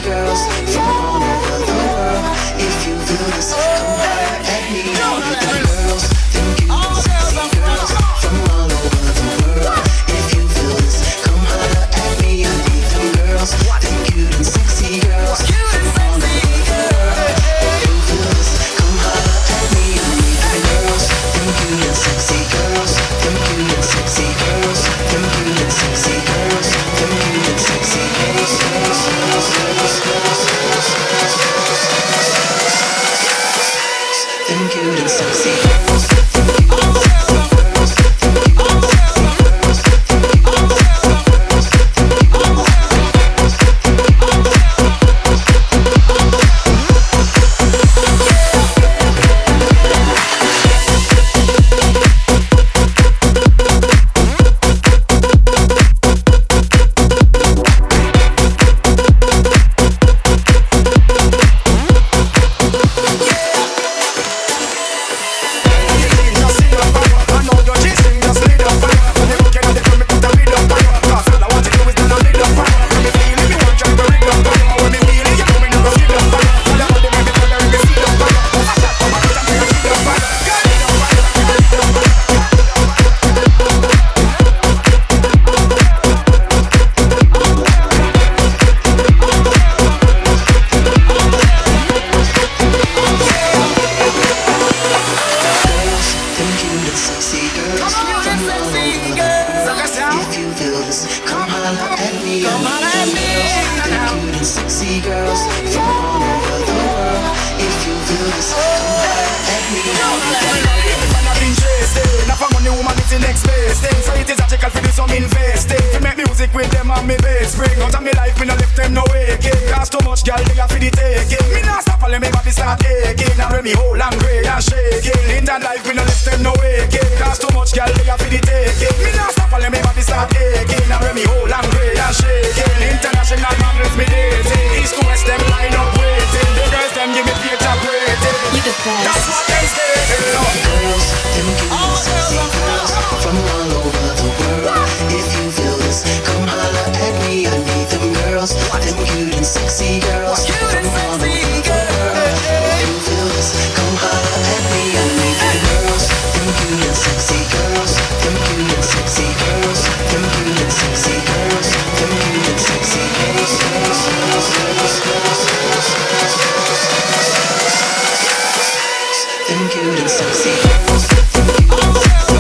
girls from all over the world. If you feel this, come holler at me. Girls, them cute and sexy girls from all over the world. If you feel this, come holler at me. I need them girls, them cute and sexy girls from all over the world. If you feel this, come holler at me. I need them girls, them cute and sexy girls, them cute and sexy girls, them cute and sexy girls, them cute and sexy girls, them cute and sexy girls. Them cute and sexy girls.